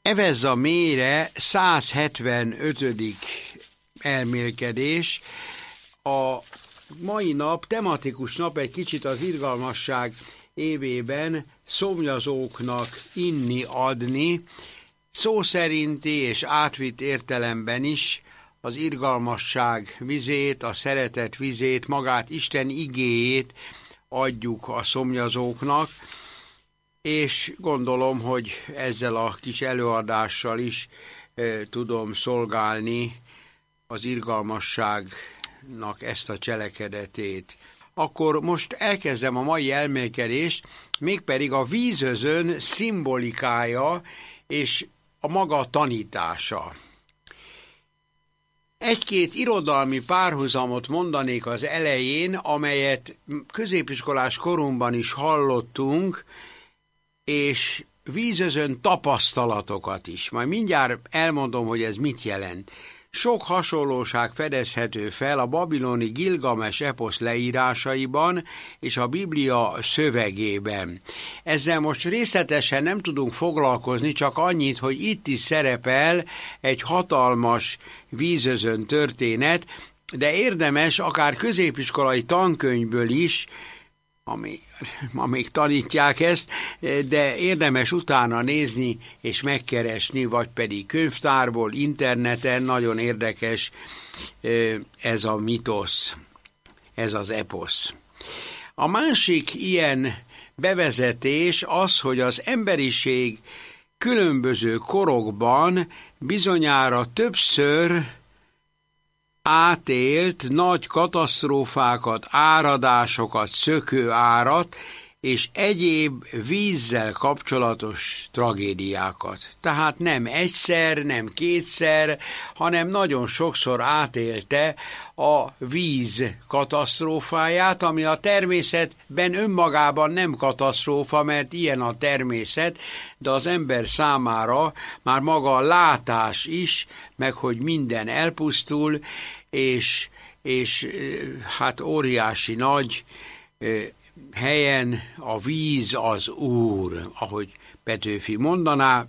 Evezza mélyre 175. elmélkedés. A mai nap, tematikus nap egy kicsit az irgalmasság évében szomjazóknak inni, adni, szó szerinti és átvitt értelemben is az irgalmasság vizét, a szeretet vizét, magát Isten igéjét adjuk a szomjazóknak, és gondolom, hogy ezzel a kis előadással is tudom szolgálni az irgalmasságnak ezt a cselekedetét. Akkor most elkezdem a mai elmélkedést, mégpedig a vízözön szimbolikája és a maga tanítása. Egy-két irodalmi párhuzamot mondanék az elején, amelyet középiskolás korunkban is hallottunk, és vízözön tapasztalatokat is. Majd mindjárt elmondom, hogy ez mit jelent. Sok hasonlóság fedezhető fel a babiloni Gilgames eposz leírásaiban és a Biblia szövegében. Ezzel most részletesen nem tudunk foglalkozni, csak annyit, hogy itt is szerepel egy hatalmas vízözön történet, de érdemes akár középiskolai tankönyvből is, amíg tanítják ezt, de érdemes utána nézni és megkeresni, vagy pedig könyvtárból, interneten, nagyon érdekes ez a mitosz, ez az eposz. A másik ilyen bevezetés az, hogy az emberiség különböző korokban bizonyára többször átélt nagy katasztrófákat, áradásokat, szökőárat és egyéb vízzel kapcsolatos tragédiákat. Tehát nem egyszer, nem kétszer, hanem nagyon sokszor átélte a víz katasztrófáját, ami a természetben önmagában nem katasztrófa, mert ilyen a természet, de az ember számára már maga a látás is, meg hogy minden elpusztul, és hát óriási nagy helyen a víz az Úr, ahogy Petőfi mondaná,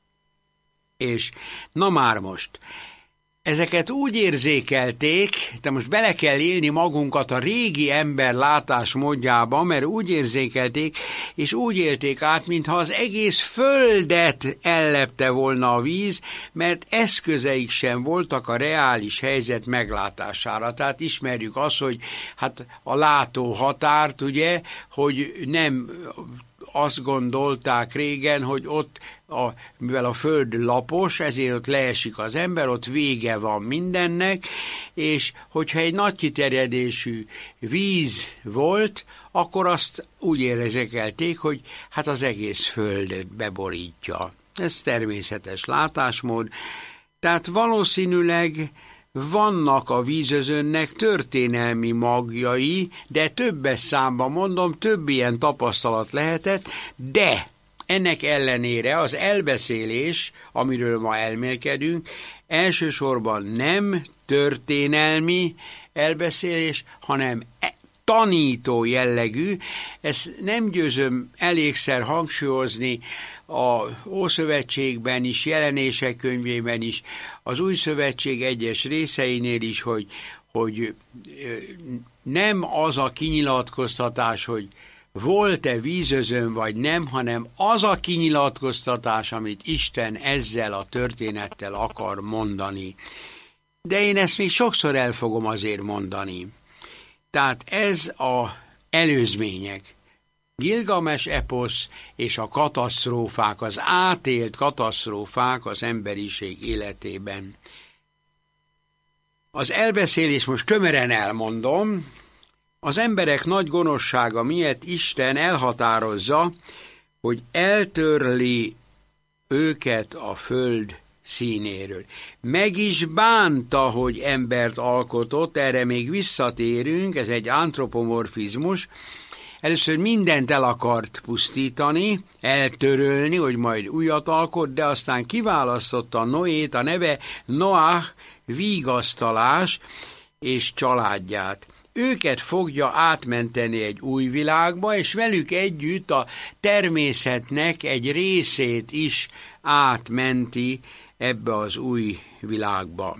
és na már most, ezeket úgy érzékelték, de most bele kell élni magunkat a régi ember látásmódjába, mert úgy érzékelték, és úgy élték át, mintha az egész földet ellepte volna a víz, mert eszközeik sem voltak a reális helyzet meglátására. Tehát ismerjük azt, hogy hát a látóhatárt, ugye, hogy nem azt gondolták régen, hogy ott, mivel a föld lapos, ezért ott leesik az ember, ott vége van mindennek, és hogyha egy nagy kiterjedésű víz volt, akkor azt úgy érzékelték, hogy hát az egész földet beborítja. Ez természetes látásmód. Tehát valószínűleg vannak a vízözönnek történelmi magjai, de többes számban mondom, több ilyen tapasztalat lehetett, de ennek ellenére az elbeszélés, amiről ma elmélkedünk, elsősorban nem történelmi elbeszélés, hanem tanító jellegű. Ezt nem győzöm elégszer hangsúlyozni a Ószövetségben is, Jelenések könyvében is, az Új Szövetség egyes részeinél is, hogy nem az a kinyilatkoztatás, hogy volt-e vízözön vagy nem, hanem az a kinyilatkoztatás, amit Isten ezzel a történettel akar mondani. De én ezt még sokszor el fogom azért mondani. Tehát ez a előzmények. Gilgames eposz és a katasztrófák, az átélt katasztrófák az emberiség életében. Az elbeszélés most tömören elmondom, az emberek nagy gonoszsága miatt Isten elhatározza, hogy eltörli őket a föld színéről. Meg is bánta, hogy embert alkotott, erre még visszatérünk, ez egy antropomorfizmus. Először mindent el akart pusztítani, eltörölni, hogy majd újat alkot, de aztán kiválasztotta Noét, a neve Noach, vigasztalás és családját. Őket fogja átmenteni egy új világba, és velük együtt a természetnek egy részét is átmenti ebbe az új világba.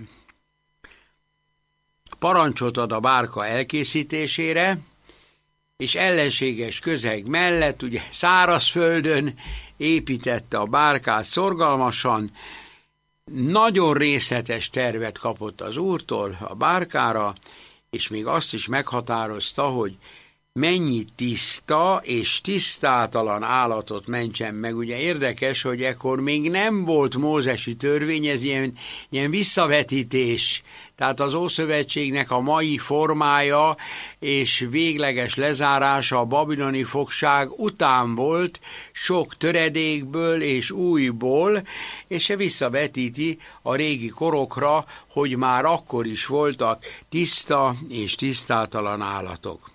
Parancsot ad a bárka elkészítésére, és ellenséges közeg mellett, ugye szárazföldön építette a bárkát szorgalmasan, nagyon részletes tervet kapott az úrtól a bárkára, és még azt is meghatározta, hogy mennyi tiszta és tisztátalan állatot mentsen meg. Ugye érdekes, hogy ekkor még nem volt mózesi törvény, ez ilyen visszavetítés. Tehát az Ószövetségnek a mai formája és végleges lezárása a babiloni fogság után volt, sok töredékből és újból, és se visszavetíti a régi korokra, hogy már akkor is voltak tiszta és tisztátalan állatok.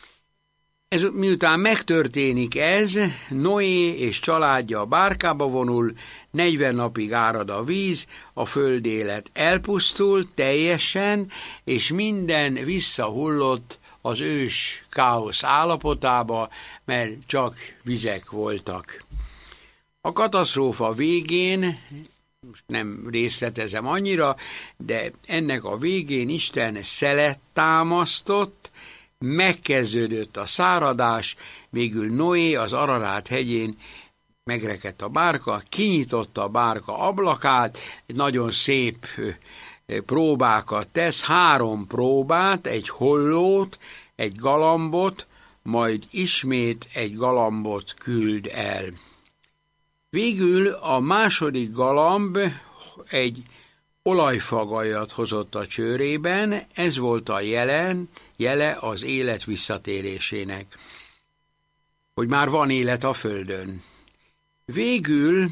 Miután megtörténik ez, Noé és családja a bárkába vonul, 40 napig árad a víz, a földélet elpusztul teljesen, és minden visszahullott az ős káosz állapotába, mert csak vizek voltak. A katasztrófa végén, most nem részletezem annyira, de ennek a végén Isten szelet támasztott, megkezdődött a száradás, végül Noé az Ararát hegyén megrekedt a bárka, kinyitotta a bárka ablakát, egy nagyon szép próbákat tesz, 3 próbát, egy hollót, egy galambot, majd ismét egy galambot küld el. Végül a második galamb egy olajfagajat hozott a csőrében, ez volt a jele az élet visszatérésének, hogy már van élet a földön. Végül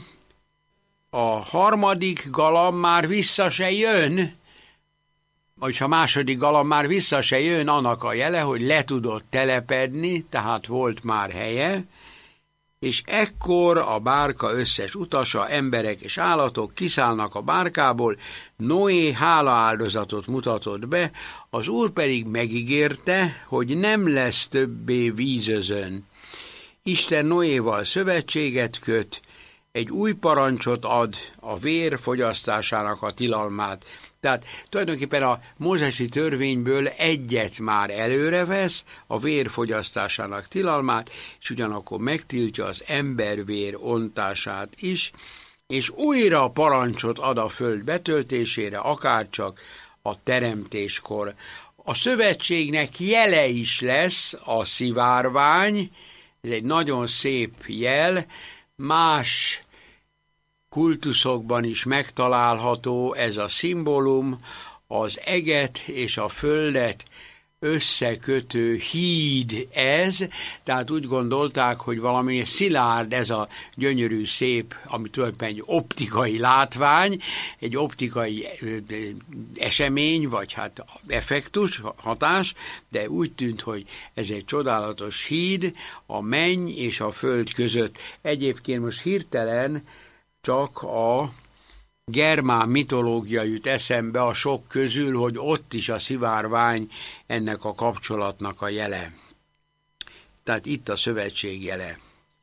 a harmadik galamb már vissza se jön, vagy ha második galamb már vissza se jön, annak a jele, hogy le tudott telepedni, tehát volt már helye, és ekkor a bárka összes utasa, emberek és állatok kiszállnak a bárkából, Noé hálaáldozatot mutatott be, az Úr pedig megígérte, hogy nem lesz többé vízözön. Isten Noéval szövetséget köt, egy új parancsot ad, a vér fogyasztásának a tilalmát. Tehát tulajdonképpen a mózesi törvényből egyet már előrevesz, a vér fogyasztásának tilalmát, és ugyanakkor megtiltja az embervér ontását is, és újra parancsot ad a föld betöltésére, akárcsak a teremtéskor. A szövetségnek jele is lesz a szivárvány, ez egy nagyon szép jel, más kultuszokban is megtalálható ez a szimbólum, az eget és a földet összekötő híd ez, tehát úgy gondolták, hogy valami szilárd ez a gyönyörű szép, ami tulajdonképpen egy optikai látvány, egy optikai esemény, vagy hát effektus, hatás, de úgy tűnt, hogy ez egy csodálatos híd a menny és a föld között. Egyébként most hirtelen csak a germán mitológia jut eszembe a sok közül, hogy ott is a szivárvány ennek a kapcsolatnak a jele. Tehát itt a szövetség jele.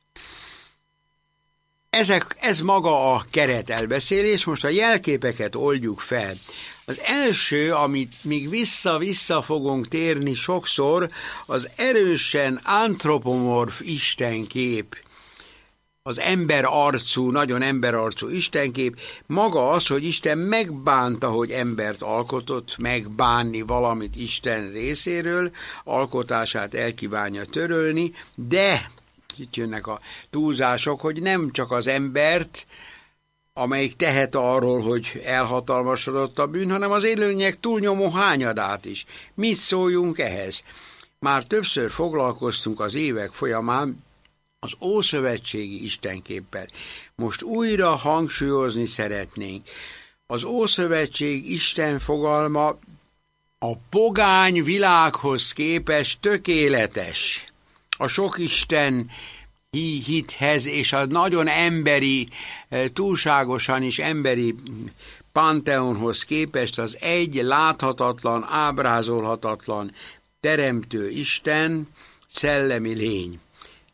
Ez maga a keret elbeszélés, most a jelképeket oldjuk fel. Az első, amit még vissza fogunk térni sokszor, az erősen antropomorf istenkép, az emberarcú, nagyon emberarcú istenkép, maga az, hogy Isten megbánta, hogy embert alkotott, megbánni valamit Isten részéről, alkotását elkívánja törölni, de itt jönnek a túlzások, hogy nem csak az embert, amelyik tehet arról, hogy elhatalmasodott a bűn, hanem az élőlények túlnyomó hányadát is. Mit szóljunk ehhez? Már többször foglalkoztunk az évek folyamán az ószövetségi istenképpel. Most újra hangsúlyozni szeretnénk. Az ószövetség Isten fogalma a pogány világhoz képest tökéletes. A sok Isten hithez és a nagyon emberi, túlságosan is emberi panteonhoz képest az egy láthatatlan, ábrázolhatatlan teremtő Isten, szellemi lény.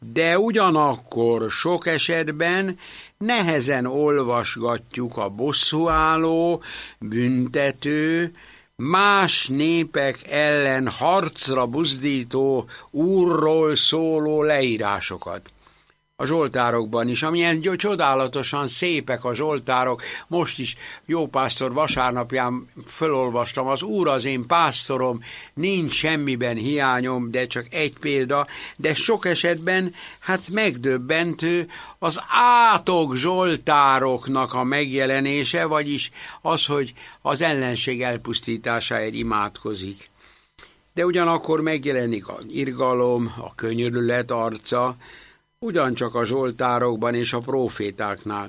de ugyanakkor sok esetben nehezen olvasgatjuk a bosszúálló, büntető, más népek ellen harcra buzdító Úrról szóló leírásokat. A zsoltárokban is, amilyen csodálatosan szépek a zsoltárok. Most is jópásztor vasárnapján felolvastam, az Úr az én pásztorom, nincs semmiben hiányom, de csak egy példa, de sok esetben megdöbbentő az átok zsoltároknak a megjelenése, vagyis az, hogy az ellenség elpusztításáért imádkozik. De ugyanakkor megjelenik az irgalom, a könyörület arca, ugyancsak a zsoltárokban és a prófétáknál.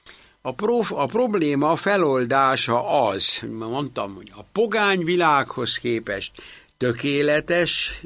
A probléma feloldása az, mondtam, hogy a pogány világhoz képest tökéletes,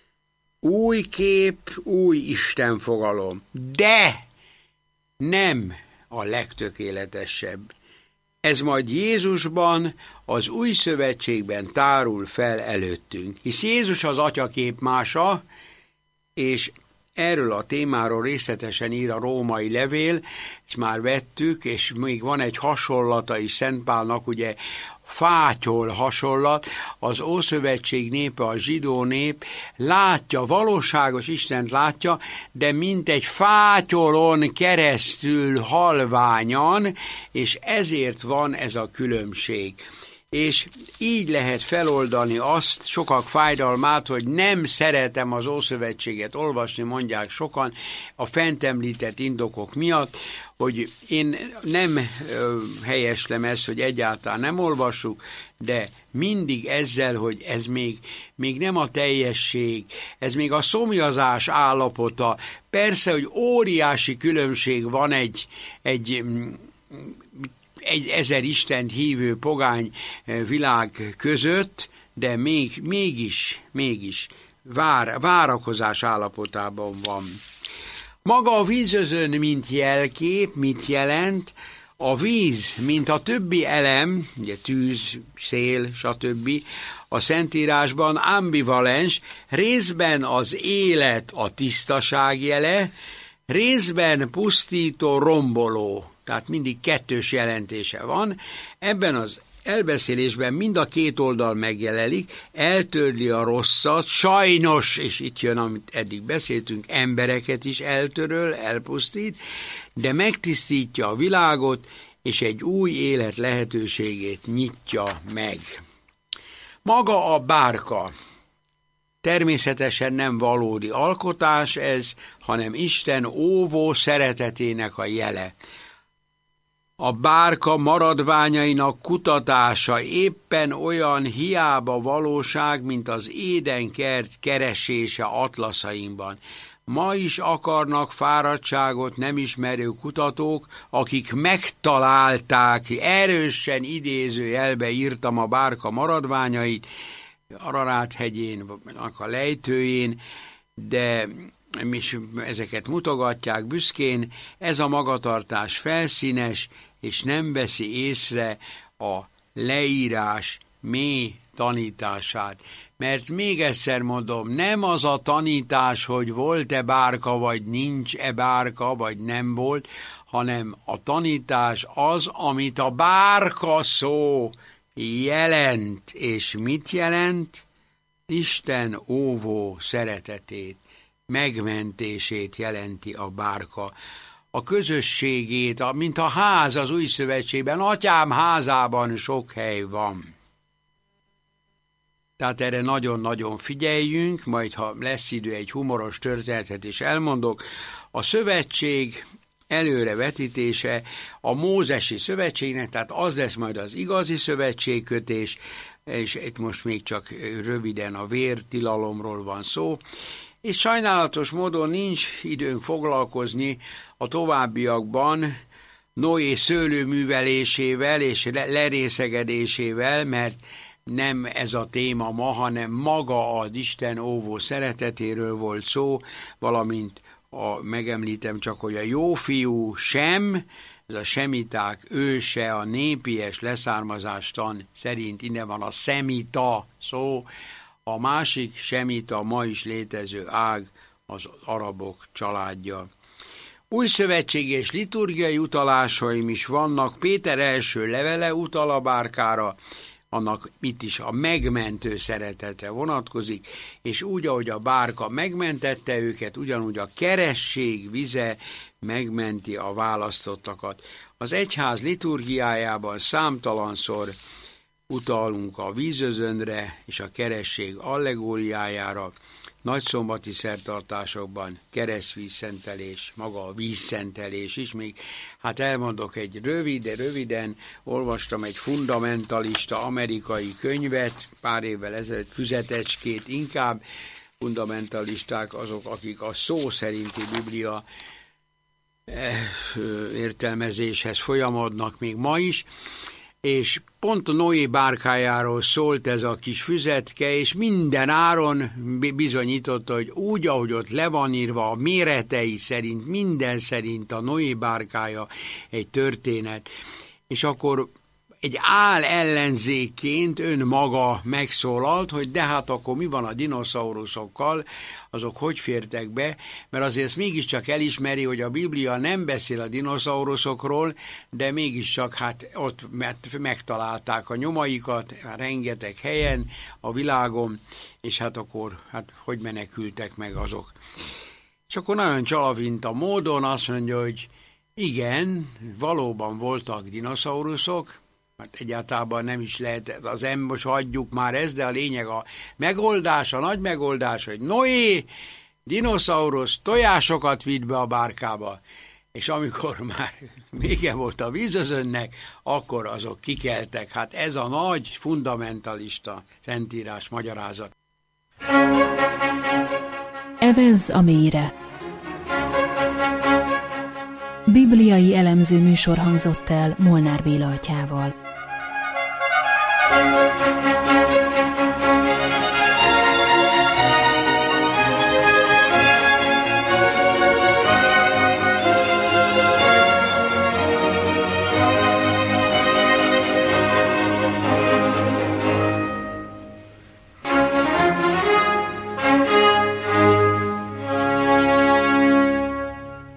új kép, új istenfogalom, de nem a legtökéletesebb. Ez majd Jézusban, az új szövetségben tárul fel előttünk, hisz Jézus az Atya képmása, és erről a témáról részletesen ír a római levél, ezt már vettük, és még van egy hasonlata is Szent Pálnak, ugye fátyol hasonlat, az Ószövetség népe, a zsidó nép látja, valóságos Istent látja, de mint egy fátyolon keresztül halványan, és ezért van ez a különbség. És így lehet feloldani azt, sokak fájdalmát, hogy nem szeretem az Ószövetséget olvasni, mondják sokan, a fent említett indokok miatt, hogy én nem helyeslem ezt, hogy egyáltalán nem olvassuk, de mindig ezzel, hogy ez még nem a teljesség, ez még a szomjazás állapota. Persze, hogy óriási különbség van egy 1000 Istent hívő pogány világ között, de mégis várakozás állapotában van. Maga a vízözön, mint jelkép, mit jelent? A víz, mint a többi elem, ugye tűz, szél, stb. A Szentírásban ambivalens, részben az élet a tisztaság jele, részben pusztító, romboló. Tehát mindig kettős jelentése van. Ebben az elbeszélésben mind a két oldal megjelenik, eltörli a rosszat, sajnos, és itt jön, amit eddig beszéltünk, embereket is eltöröl, elpusztít, de megtisztítja a világot, és egy új élet lehetőségét nyitja meg. Maga a bárka természetesen nem valódi alkotás ez, hanem Isten óvó szeretetének a jele. A bárka maradványainak kutatása éppen olyan hiába valóság, mint az édenkert keresése atlaszainkban. Ma is akarnak fáradtságot nem ismerő kutatók, akik megtalálták, erősen idézőjelbe írtam a bárka maradványait, Ararát-hegyén, a lejtőjén, de ezeket mutogatják büszkén, ez a magatartás felszínes, és nem veszi észre a leírás mély tanítását. Mert még egyszer mondom, nem az a tanítás, hogy volt-e bárka, vagy nincs-e bárka, vagy nem volt, hanem a tanítás az, amit a bárka szó jelent. És mit jelent? Isten óvó szeretetét, megmentését jelenti a bárka. A közösségét, mint a ház az új szövetségben, Atyám házában sok hely van. Tehát erre nagyon-nagyon figyeljünk, majd ha lesz idő, egy humoros történetet is elmondok. A szövetség előrevetítése a mózesi szövetségnek, tehát az lesz majd az igazi szövetségkötés, és itt most még csak röviden a vértilalomról van szó, és sajnálatos módon nincs időnk foglalkozni a továbbiakban Noé szőlőművelésével és lerészegedésével, mert nem ez a téma ma, hanem maga az Isten óvó szeretetéről volt szó, valamint megemlítem csak, hogy a jó fiú Sem, ez a semiták őse, a népies leszármazástan szerint innen van a szemita szó, a másik semita, ma is létező ág, az arabok családja. Újszövetségi és liturgiai utalásaim is vannak. Péter első levele utal a bárkára, annak itt is a megmentő szeretetre vonatkozik, és úgy, ahogy a bárka megmentette őket, ugyanúgy a keresztség vize megmenti a választottakat. Az egyház liturgiájában számtalanszor utalunk a vízözönre és a keresztség allegóriájára, nagyszombati szertartásokban keresztvízszentelés, maga a vízszentelés is, még hát elmondok egy röviden olvastam egy fundamentalista amerikai könyvet, pár évvel ezelőtt, füzetecskét, inkább fundamentalisták azok, akik a szó szerinti Biblia értelmezéshez folyamodnak még ma is, és pont a Noé bárkájáról szólt ez a kis füzetke, és minden áron bizonyította, hogy úgy, ahogy ott le van írva, a méretei szerint, minden szerint a Noé bárkája egy történet. És akkor egy ellenzékként önmaga megszólalt, hogy de hát akkor mi van a dinoszauruszokkal, azok hogy fértek be, mert azért ezt mégiscsak elismeri, hogy a Biblia nem beszél a dinoszauruszokról, de mégiscsak hát ott megtalálták a nyomaikat rengeteg helyen a világon, és hát akkor hogy menekültek meg azok. És akkor nagyon csalavinta módon azt mondja, hogy igen, valóban voltak dinoszauruszok, mert egyáltalán nem is lehet, most hagyjuk már ezt, de a lényeg a megoldás, a nagy megoldás, hogy Noé, dinoszaurusz tojásokat vitt be a bárkába, és amikor már vége volt a vízözönnek, akkor azok kikeltek. Hát ez a nagy fundamentalista szentírás magyarázat. Evezz a mélyre. Bibliai elemző műsor hangzott el Molnár Béla atyával.